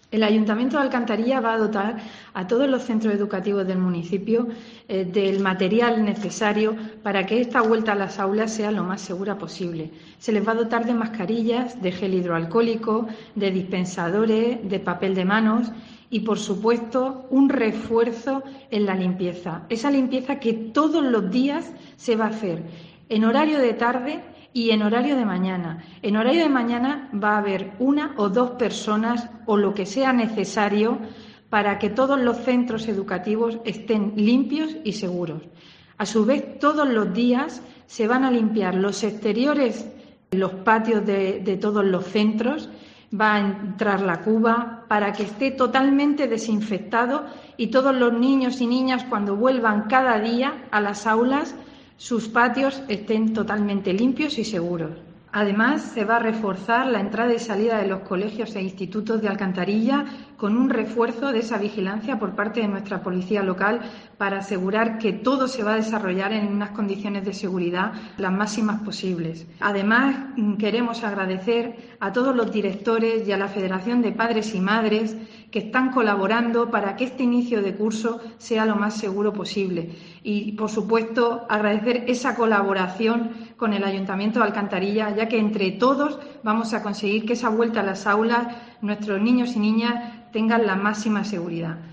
El Ayuntamiento de Alcantarilla va a dotar a todos los centros educativos del municipio del material necesario para que esta vuelta a las aulas sea lo más segura posible. Se les va a dotar de mascarillas, de gel hidroalcohólico, de dispensadores, de papel de manos y, por supuesto, un refuerzo en la limpieza. Esa limpieza que todos los días se va a hacer en horario de tarde y en horario de mañana. En horario de mañana va a haber una o dos personas o lo que sea necesario para que todos los centros educativos estén limpios y seguros. A su vez, todos los días se van a limpiar los exteriores, los patios de todos los centros, va a entrar la cuba para que esté totalmente desinfectado y todos los niños y niñas, cuando vuelvan cada día a las aulas, sus patios estén totalmente limpios y seguros. Además, se va a reforzar la entrada y salida de los colegios e institutos de Alcantarilla con un refuerzo de esa vigilancia por parte de nuestra policía local para asegurar que todo se va a desarrollar en unas condiciones de seguridad las máximas posibles. Además, queremos agradecer a todos los directores y a la Federación de Padres y Madres que están colaborando para que este inicio de curso sea lo más seguro posible. Y, por supuesto, agradecer esa colaboración con el Ayuntamiento de Alcantarilla, ya que entre todos vamos a conseguir que esa vuelta a las aulas nuestros niños y niñas tengan la máxima seguridad.